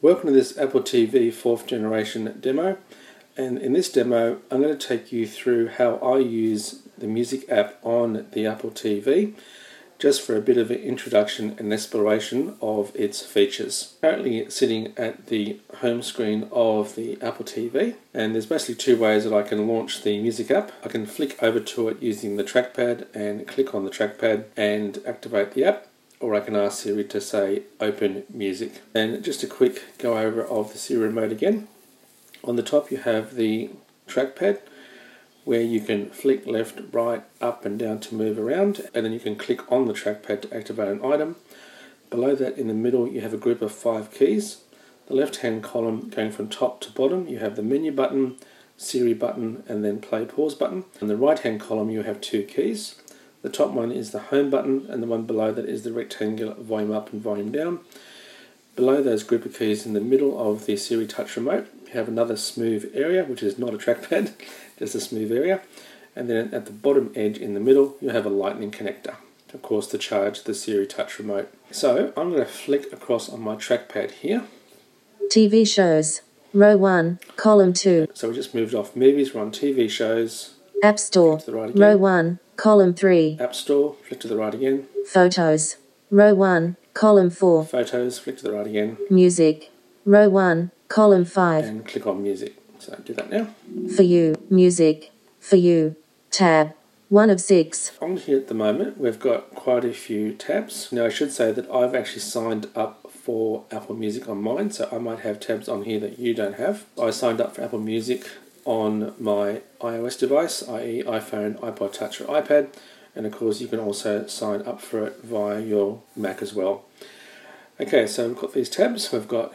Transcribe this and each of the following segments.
Welcome to this Apple TV 4th generation demo, and in this demo I'm going to take you through how I use the music app on the Apple TV, just for a bit of an introduction and exploration of its features. Currently it's sitting at the home screen of the Apple TV, and there's basically two ways that I can launch the music app. I can flick over to it using the trackpad and click on the trackpad and activate the app, or I can ask Siri to say open music. And just a quick go over of the Siri remote again. On the top you have the trackpad where you can flick left, right, up and down to move around, and then you can click on the trackpad to activate an item. Below that in the middle you have a group of 5 keys. The left hand column going from top to bottom you have the menu button, Siri button and then play pause button. In the right hand column you have 2 keys. The top one is the home button and the one below that is the rectangular volume up and volume down. Below those group of keys in the middle of the Siri touch remote you have another smooth area, which is not a trackpad, just a smooth area. And then at the bottom edge in the middle you have a lightning connector, of course, to charge the Siri touch remote. So I'm going to flick across on my trackpad here. TV shows, row 1, column 2. So we just moved off movies, we're on TV shows. App Store, Right again. row 1, column 3. App Store, flick to the right again. Photos, row 1, column 4. Photos, flick to the right again. Music, row 1, column 5. And click on music. So do that now. For You, Music, For You, tab, 1 of 6. On here at the moment we've got quite a few tabs. Now I should say that I've actually signed up for Apple Music on mine, so I might have tabs on here that you don't have. I signed up for Apple Music on my iOS device, i.e. iPhone, iPod Touch or iPad, and of course you can also sign up for it via your Mac as well. Okay, so we've got these tabs. We've got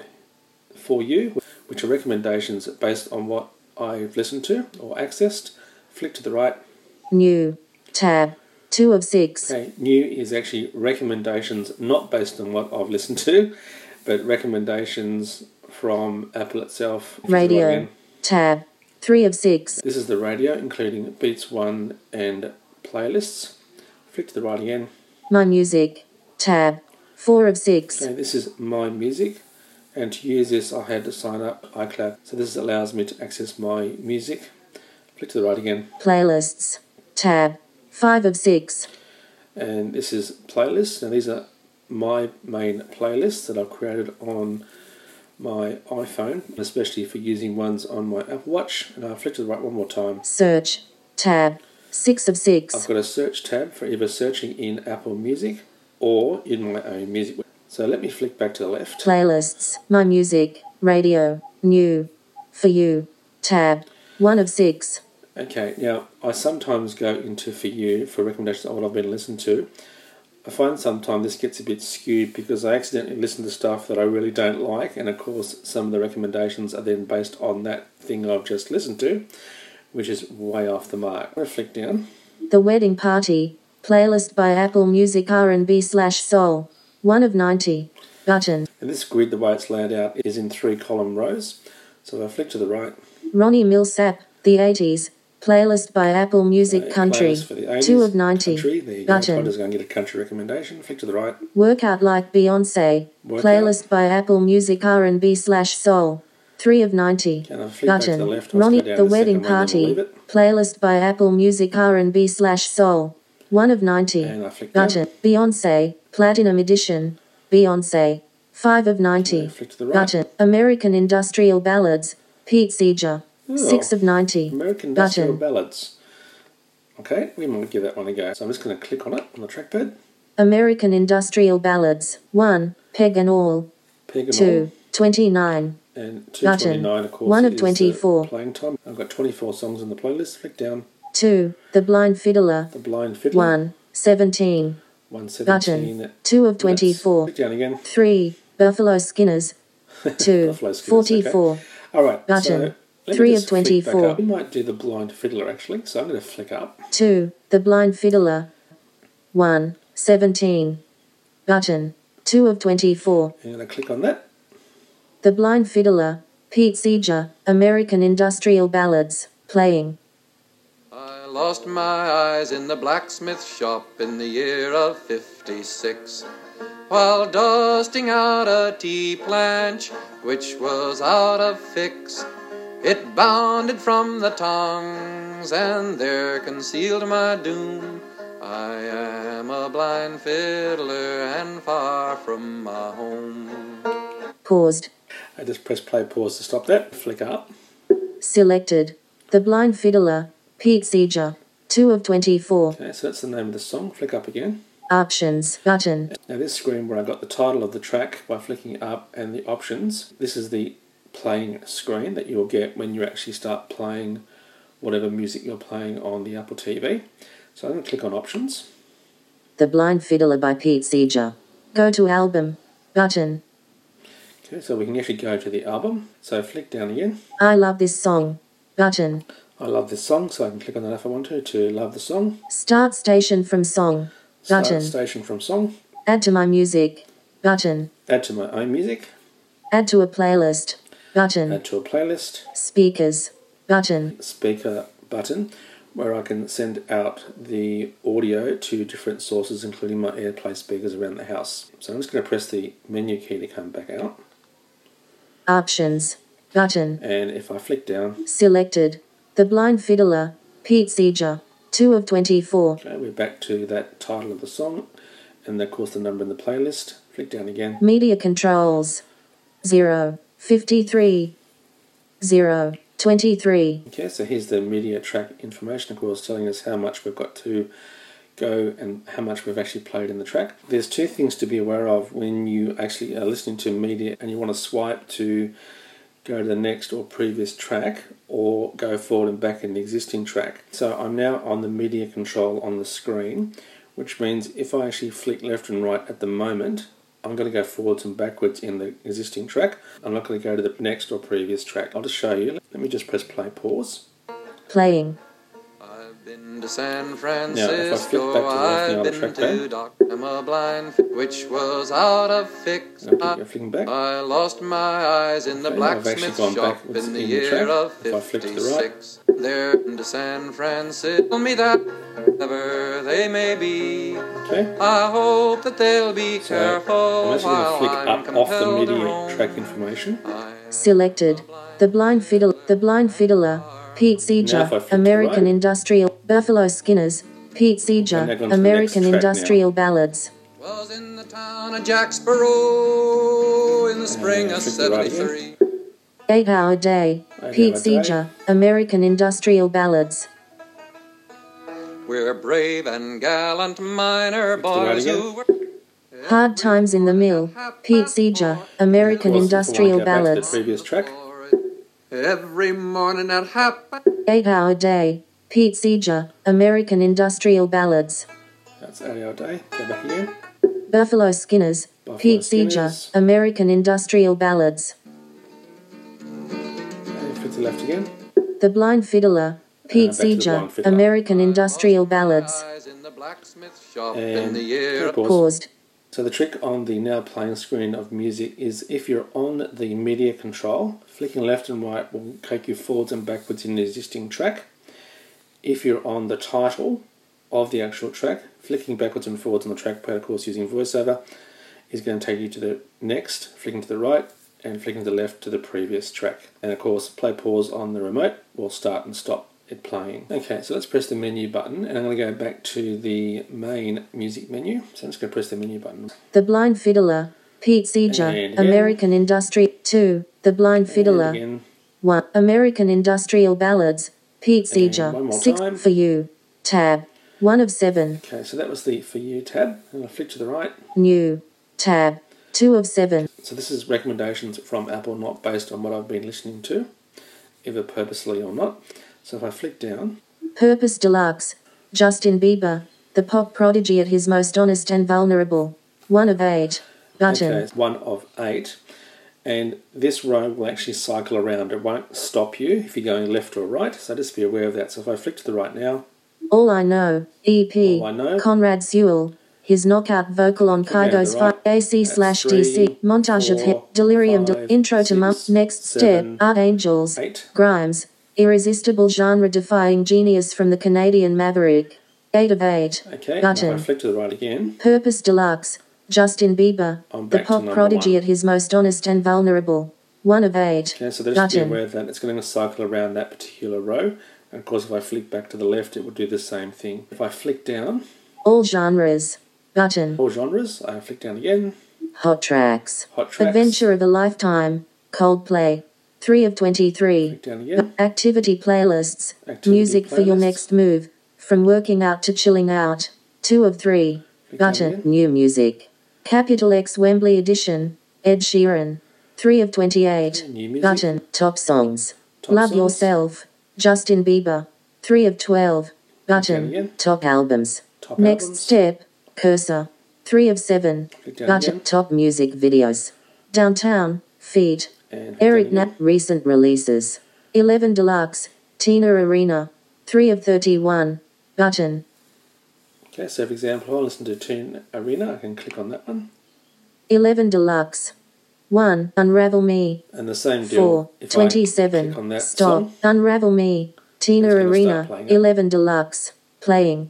For You, which are recommendations based on what I've listened to or accessed. Flick to the right. New, tab, 2 of 6. Okay, new is actually recommendations not based on what I've listened to, but recommendations from Apple itself. Radio, tab, 3 of 6. This is the radio, including Beats One and playlists. Flick to the right again. My Music, tab, 4 of 6. Okay, this is My Music, and to use this I had to sign up iCloud. So this allows me to access my music. Flick to the right again. Playlists, tab, 5 of 6. And this is playlists. Now these are my main playlists that I've created on my iPhone, especially for using ones on my Apple Watch. And I'll flick to the right one more time. Search, tab, 6 of 6. I've got a search tab for either searching in Apple Music or in my own music. So let me flick back to the left. Playlists, My Music, Radio, New, For You, tab, 1 of 6. Okay, now I sometimes go into For You for recommendations of what I've been listening to. I find sometimes this gets a bit skewed because I accidentally listen to stuff that I really don't like, and of course some of the recommendations are then based on that thing I've just listened to, which is way off the mark. I'm going to flick down. The Wedding Party, playlist by Apple Music R&B/Soul, 1 of 90, button. And this grid, the way it's laid out, is in 3 column rows. So if I flick to the right. Ronnie Milsap, The 80s, playlist by Apple Music Country, 2 of 90, country. There you button. go. I'm just going to get a country recommendation. Flick to the right. Workout Like Beyonce, playlist by Apple Music R&B/Soul, 3 of 90, And I'll flick back to the button. left. I'll Ronnie, go down The the Wedding second one, then we'll leave Party, it. playlist by Apple Music R&B/Soul, 1 of 90, And I flick down. button. Beyonce, Platinum Edition, Beyonce, 5 of 90, Flick to the right. button. American Industrial Ballads, Pete Seeger, Oh, 6 of 90, American Industrial button. Ballads. Okay, we might give that one a go. So I'm just going to click on it on the trackpad. American Industrial Ballads, 1, Peg and All, Peg and 2, all. 29, And button. 229, of course, 1 of is 24. playing time. I've got 24 songs in the playlist. Flick down. 2, The Blind Fiddler, The Blind Fiddler. 1, 17, 117. button. 2 of 24. Click down again. 3, Buffalo Skinners, 2, Buffalo Skinners, 44, okay. All right, button. so let me 3 just of flick back 24. up. We might do The Blind Fiddler, actually. So I'm going to flick up. 2, The Blind Fiddler, 1, 17, button. 2 of 24. I'm going to click on that. The Blind Fiddler, Pete Seeger, American Industrial Ballads, playing. I lost my eyes in the blacksmith shop in the year of '56. while dusting out a tea planch which was out of fix. It bounded from the tongs, and there concealed my doom. I am a blind fiddler and far from my home. Paused. I just press play pause to stop that. Flick up. Selected. The Blind Fiddler, Pete Seeger. 2 of 24. Okay, so that's the name of the song. Flick up again. Options button. Now this screen where I got the title of the track by flicking up and the options, this is the playing screen that you'll get when you actually start playing whatever music you're playing on the Apple TV. So I'm going to click on options. The Blind Fiddler by Pete Seeger. Go to album button. Okay, so we can actually go to the album. So flick down again. I love this song button. I love this song, so I can click on that if I want to love the song. Start station from song button. Start station from song. Add to my music button. Add to my own music. Add to a playlist button. Add to a playlist. Speakers button. Speaker button, where I can send out the audio to different sources, including my AirPlay speakers around the house. So I'm just going to press the menu key to come back out. Options button. And if I flick down, Selected. The Blind Fiddler, Pete Seeger. 2 of 24. okay, we're back to that title of the song, and of course the number in the playlist. Flick down again. Media controls. 0, 53. 0, 23. Okay, so here's the media track information, of course, telling us how much we've got to go and how much we've actually played in the track. There's two things to be aware of when you actually are listening to media and you want to swipe to go to the next or previous track or go forward and back in the existing track. So I'm now on the media control on the screen, which means if I actually flick left and right at the moment, I'm going to go forwards and backwards in the existing track. I'm not going to go to the next or previous track. I'll just show you. Let me just press play pause. Playing. I've been to San Now, Francisco, if I flip back to the I've other been track to there. Doc. I'm a blind which was out of fix. I'll keep flicking back. I lost my eyes in the Okay, I've actually blacksmith gone shop backwards in the in the year track. of If I flick to the right. 56. There to San Francisco. Tell me that wherever they may be, Okay. I hope that they'll be So careful I'm actually going to while flick I'm up off the compelled to MIDI roam. track information. Selected. The Blind Fiddler. The Blind Fiddler, Pete Now Seeger. if I flick to American right. Industrial. Buffalo Skinners, Pete And Seeger. they're gone to the American next track now. Industrial Ballads. Was in the town of Jacksboro in the spring of flick to right 73. 8 Hour Day, 8 Pete Hour Day. Seeger. American Industrial Ballads. We're brave and gallant miner Flick to right boys again. who were Hard Times in the Mill, Pete Seeger. American Of course, if I Industrial want to go back to Ballads. the previous track. every morning at half. 8 Hour Day, Pete Seeger. American Industrial Ballads. That's 8 Hour Day. Go back again. Buffalo Skinners, Buffalo Pete Seeger. Skinners. American Industrial Ballads. And flick to left again. The Blind Fiddler, Pete back to the Seeger. Blind Fiddler. American Industrial Ballads. In the blacksmith shop in And the year. pause. Paused. So the trick on the now playing screen of music is if you're on the media control, flicking left and right will take you forwards and backwards in the existing track. If you're on the title of the actual track, flicking backwards and forwards on the trackpad, of course using VoiceOver, is going to take you to the next, flicking to the right, and flicking to the left to the previous track. And of course, play pause on the remote will start and stop it playing. Okay, so let's press the menu button, and I'm going to go back to the main music menu. So I'm just going to press the menu button. The Blind Fiddler, Pete Seeger. And again. American Industry. 2. The Blind And Fiddler. again, 1. American Industrial Ballads, Pete Seeger. one more 6. time. For You. Tab. 1 of 7. okay, so that was the For You tab. And I'll flick to the right. New. Tab. 2 of 7. So this is recommendations from Apple, not based on what I've been listening to, either purposely or not. So if I flick down, Purpose Deluxe. Justin Bieber. The pop prodigy at his most honest and vulnerable. 1 of 8. Button. okay, it's 1 of 8. And this row will actually cycle around. It won't stop you if you're going left or right. So just be aware of that. So if I flick to the right now, All I Know. EP. All I Know. Conrad Sewell. His knockout vocal on Okay, Kygo's the right. AC/DC. That's Montage of 4, Delirium. 5, Intro to Mum. 6, Next 7, Step. Art Angels. 8. Grimes. Irresistible genre-defying genius from the Canadian Maverick. 8 of 8. Okay, and if Button. I flick to the right again, Purpose Deluxe. Justin Bieber, I'm the back to pop number prodigy 1. at his most honest and vulnerable. 1 of 8. Okay, so just be Button. aware of that. It's going to cycle around that particular row. And of course, if I flick back to the left, it will do the same thing. If I flick down, All genres. Button. all genres, I flick down again. Hot tracks. Hot tracks. Adventure of a Lifetime. Coldplay. 3 of 23. Flick down again. Activity playlists. Activity Music for your playlists. next move. From working out to chilling out. 2 of 3. Flick down Button. again. New music. Capital X Wembley Edition. Ed Sheeran. 3 of 28. New music. Button. Top songs. Top Love songs. Yourself. Justin Bieber. 3 of 12. Button. again. Top albums. Top Next albums. step. Cursor. 3 of 7. Click down Button. again. Top music videos. Downtown. Feed. And flick Eric down Knapp. again. Recent releases. 11 Deluxe. Tina Arena. 3 of 31. Button. Okay, so for example, I'll listen to Tune Arena. I can click on that one. 11 Deluxe. 1. Unravel Me. And the same 4. deal. If I 27. click on that Stop. song, Unravel Me. Tina It's gonna start Arena. playing it. 11 Deluxe. Playing.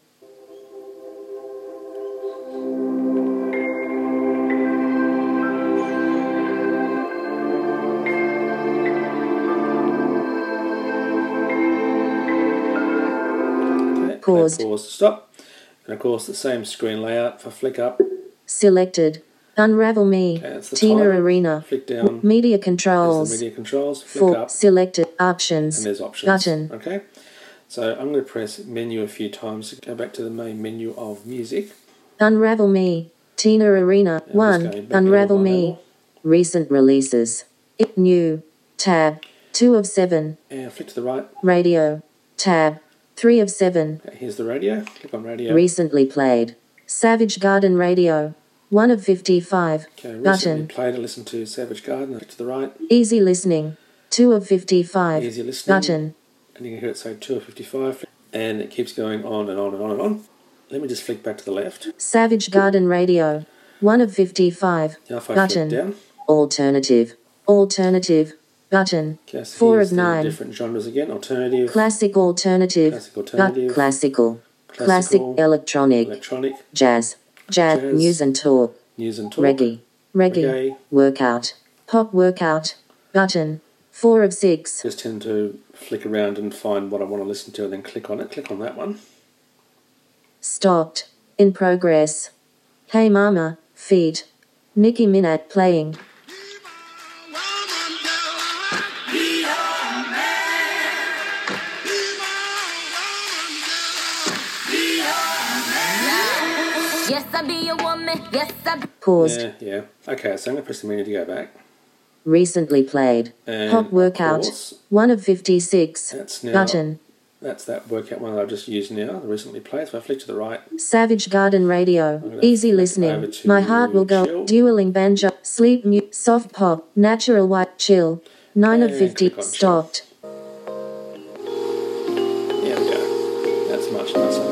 okay, Paused. pause to stop. And of course, the same screen layout. If I flick up, Selected. Unravel Me. okay, that's the Tina title. Arena. Flick down. Media There's controls. the media controls. Flick 4. up, Selected. Options. and there's options. Button. Okay. So I'm going to press menu a few times to go back to the main menu of music. Unravel Me. Tina Arena. And 1. just going back Unravel level by Me. level. Recent releases. New. Tab. 2 of 7. And flick to the right. Radio. Tab. 3 of 7. Okay, here's the radio. Click on radio. Recently played. Savage Garden Radio. 1 of 55. Okay, recently Button. played. I listened to Savage Garden. Flick to the right. Easy listening. 2 of 55. Easy listening. Button. And you can hear it say 2 of 55. And it keeps going on and on and on and on. Let me just flick back to the left. Savage Garden Radio. 1 of 55. Now if I Button. flick down. Alternative. Alternative. Button. Okay, so 4 here's of the 9. different genres again. Alternative, Classic alternative. Classic alternative. Classical. Classic Classical, electronic. electronic, Jazz. Jazz. Jazz. News and talk. news and talk. Reggae. Reggae. Reggae. Workout. Pop workout. Button. 4 of 6. Just tend to flick around and find what I want to listen to and then click on it. Click on that one. Stopped. In progress. Hey Mama. Feed. Nicki Minaj playing. Yes, I be a woman. Yes, I be. Paused. Yeah. Okay, so I'm going to press the menu to go back. Recently played. And Pop workout. pause. 1 of 56. That's now. Button. That's that workout one that I've just used now, the recently played. So I flick to the right. Savage Garden Radio. gonna Easy flick over listening. to My heart will go. chill. Dueling banjo. Sleep mute. Soft pop. Natural white. Chill. 9 of And 50. click on chill. Stopped. There we go. That's much nicer.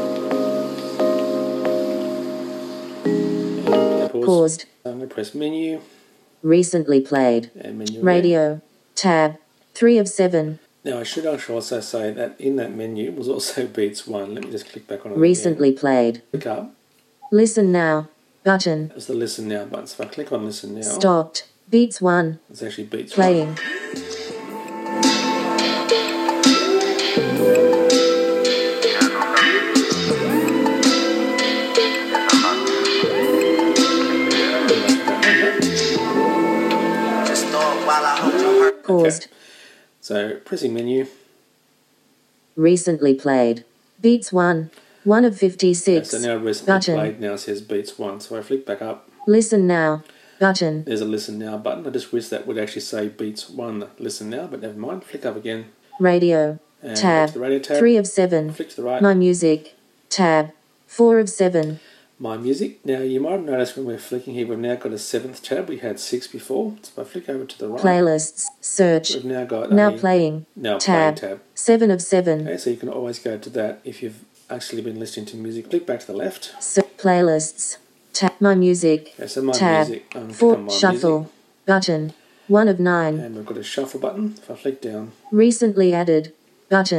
And pause. Paused. I'm going to press menu Recently played. and menu again. Radio. Tab. 3 of 7. Now I should actually also say that in that menu was also Beats 1. Let me just click back on it Recently played. again. Click up. Listen now. Button. That was the listen now button. So if I click on listen now, Stopped. Beats 1. it's actually Beats 1. Playing. Just throw it while I hold your heart. Paused. So pressing menu. Recently played. Beats 1. 1 of 56. So now recently Button. played now says Beats 1. So I flick back up. Listen now. Button. There's a listen now button. I just wish that would actually say Beats 1 listen now, but never mind. Flick up again. Radio. And Tab. go to the radio tab. 3 of 7. Flick to the right. My music. Tab. 4 of 7. My music. Now you might have noticed when we're flicking here, we've now got a 7th tab. We had 6 before. So if I flick over to the right, Playlists. Search. we've now got Now a playing. now Tab. playing tab. 7 of 7. Okay, so you can always go to that if you've actually been listening to music. Click back to the left. Playlists. Tab. My music. Okay, so my Tab. music. Click 4. on my Shuffle. music. Button. 1 of 9. And we've got a shuffle button. If I flick down, Recently added. Button.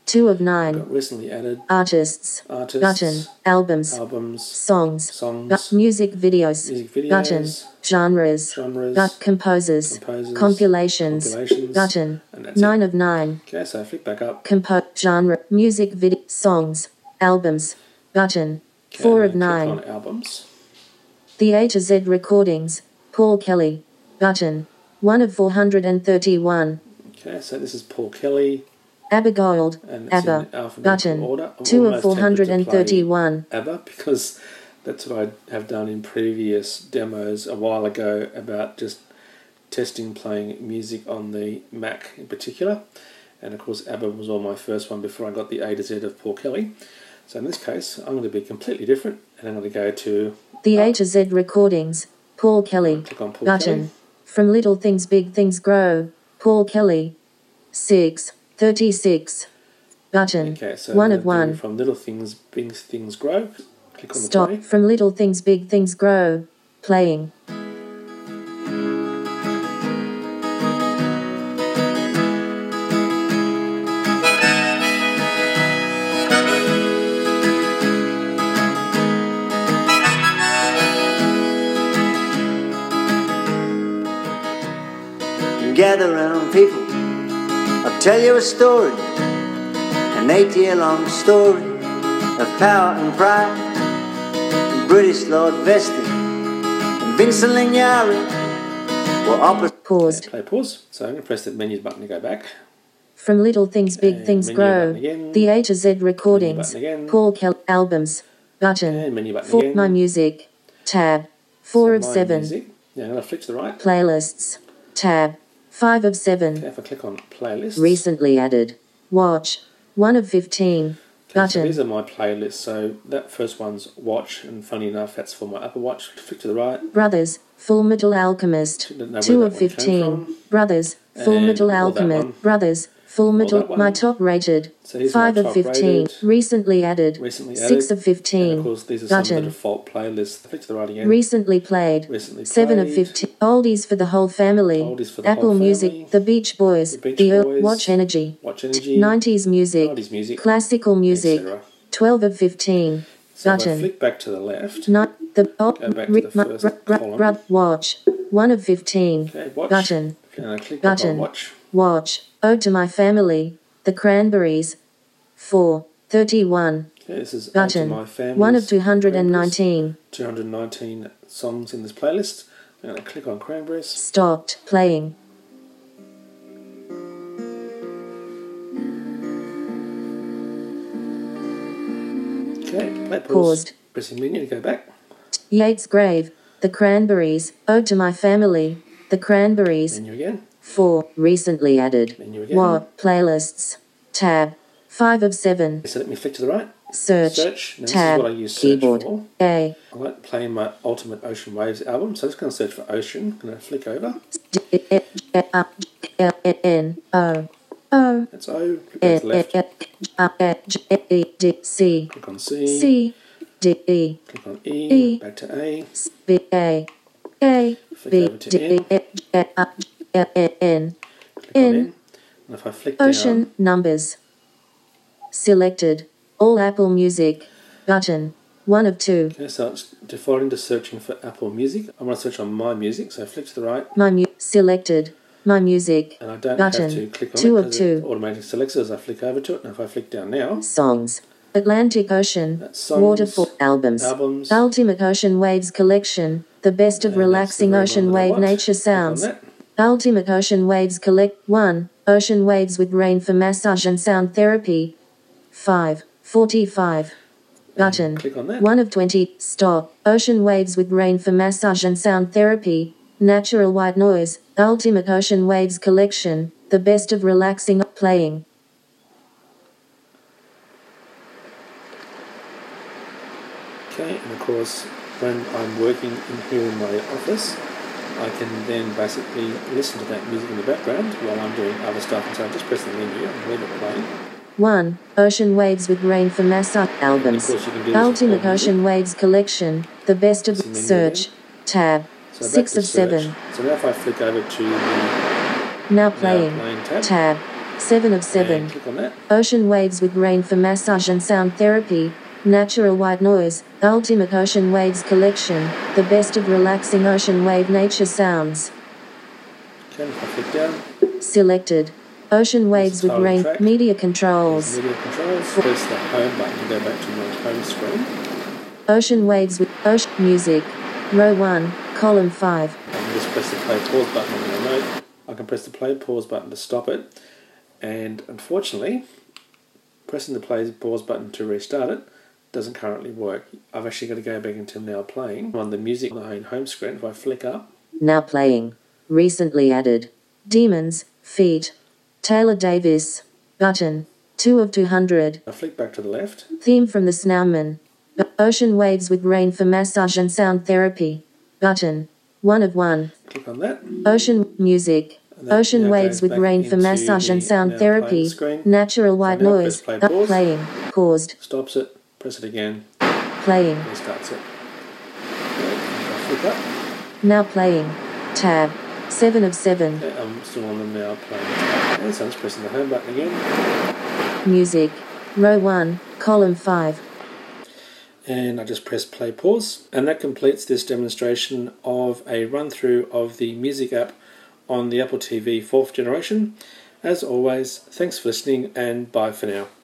2 of 9. Got recently added Artists. artists, Button. Albums. albums, Songs. songs, Music videos. music videos, Button. Genres. genres, Composers. composers, Compilations. compilations, Button. and that's 9 it. of 9. Okay, so flick back up. Genre. Music video. Songs. Albums. Button. Okay, 4 of and then 9. click on albums. The A to Z recordings. Paul Kelly. Button. 1 of 431. Okay, so this is Paul Kelly, Abigail. and it's ABBA. in alphabetical Button. order. I'm 2 of almost tempted to play 431. ABBA because that's what I have done in previous demos a while ago about just testing playing music on the Mac in particular. And of course ABBA was all my first one before I got the A to Z of Paul Kelly. So in this case I'm going to be completely different, and I'm going to go to The A to Z recordings. Paul Kelly. click on Paul Button. Kelly. From Little Things Big Things Grow. Paul Kelly. 6:36. Button. Okay, so 1 I'm of gonna do 1. From Little Things Big Things Grow. Click on the Stop. play. From Little Things Big Things Grow. Playing. Gather round, people. I'll tell you a story, an 8-year-long story of power and pride. And British Lord Vestey and Vincent Lignari were opposite. Paused. Play pause. So I'm going to press the menu button to go back. From Little Things Big And Things menu Grow. button again. The A to Z recordings. button again. Paul Kelly. Albums. Button. And menu button For again. My Music. Tab. 4 of My 7. music. Now I'm going to flick to the right. Playlists. Tab. 5 of 7. Okay, if I click on playlists. Recently added. Watch. 1 of 15. Okay, so Button. these are my playlists. So that first one's Watch, and funny enough, that's for my Apple Watch. Flick to the right. Brothers. Full Metal Alchemist. Didn't know 2 where of that one came 15. from. Brothers. Full And Metal all that Alchemist. one. Brothers. Full Metal. that one. My top rated. So here's my 5 of top 15. rated. Recently added. Recently 6 added. of 15. And of course, these are some of the Button. default playlists. Flick to the right again. Recently played. Recently 7 of played. 15. Oldies for the whole family. Oldies for the Apple whole Music. family. The Beach Boys. The Beach Boys. Watch Energy. Watch Energy. 90s music. 90s music. Classical music. etc. 12 of 15. So if I Button. flick back to the left. Not the Go back to the first column. watch. 1 of 15. Okay, watch. Button. And I click back on Button. Watch. Watch. Ode to My Family. The Cranberries. 4:31. Okay, this is Ode to Button. My Family. 1 of 219. 219 songs in this playlist. I'm going to click on Cranberries. Stopped playing. Okay, play pause. Paused. Pressing menu to go back. Yates Grave. The Cranberries. Ode to My Family. The Cranberries. Menu again. 4. Recently added. Menu again. What? Playlists. Tab. 5 of 7. So let me flick to the right. Search. Search. Now this Tab. is what I use search Keyboard. for. A. I like playing my Ultimate Ocean Waves album, so I'm just going to search for Ocean. I'm going to flick over. N. O. O. That's O. Click back to the left. C. Click on C. C. D. E. Click on E. E. Back to A. B. A. A. Flick B. over to D. N. N. Click on N. N. And if I flick down, Ocean. Numbers. Selected. All Apple Music. Button. 1 of 2. okay, so it's defaulting to searching for Apple Music. I want to search on My Music, so flick to the right. Selected. My Music. And I don't Button. have to click on 2 it of because 2. it automatically selects it as I flick over to it. And if I flick down now, Songs. Atlantic Ocean. that's songs, Waterfall. Albums. albums. Ultimate Ocean Waves Collection. The best of And that's relaxing the very ocean one that I wave want. nature Click on sounds. that. Ultimate Ocean Waves Collect 1. Ocean Waves with Rain for Massage and Sound Therapy. 5:45. Button. Click on that. 1 of 20. Stop. Ocean Waves with Rain for Massage and Sound Therapy. Natural White Noise. Ultimate Ocean Waves Collection. The best of relaxing playing. Okay, and of course, when I'm working in here in my office, I can then basically listen to that music in the background while I'm doing other stuff. And so I just press the menu and leave it playing. 1. Ocean Waves with Rain for Massage albums. And of course you can do this Ultimate with all Ocean Waves Collection. The best of It's a menu search. Tab. So back 6 to of search. 7. So now if I flick over to the Now Now playing. Playing tab, Tab. 7 of 7. And click on that. Ocean waves with rain for massage and sound therapy. Natural white noise. Ultimate Ocean Waves collection. The best of relaxing ocean wave nature sounds. Okay, if I click down. Selected. Ocean waves with title rain. track. Media controls. Media controls. Press the home button to go back to my home screen. Ocean waves with ocean music. Row 1, column 5. I can just press the play pause button on the remote. I can press the play pause button to stop it. And unfortunately, pressing the play pause button to restart it doesn't currently work. I've actually got to go back into now playing on the music on the home screen. If I flick up, Now playing. Recently added. Demons, Feet. Taylor Davis. Button. 2 of 200. I flick back to the left. Theme from the Snowman. Ocean waves with rain for massage and sound therapy. Button. 1 of 1. Click on that. Ocean music. And that Ocean now waves goes with back rain for into massage and the sound now therapy. playing screen. Natural white now noise. press play pause. Playing. Paused. Stops it. Press it again. Playing. Restarts it. If I flick up. Now playing. Tab. 7 of 7. Okay, I'm still on the now playing tab. Okay, so I'm just pressing the home button again. Music. Row 1, column 5. And I just press play pause, and that completes this demonstration of a run through of the music app on the Apple TV 4th generation. As always, thanks for listening and bye for now.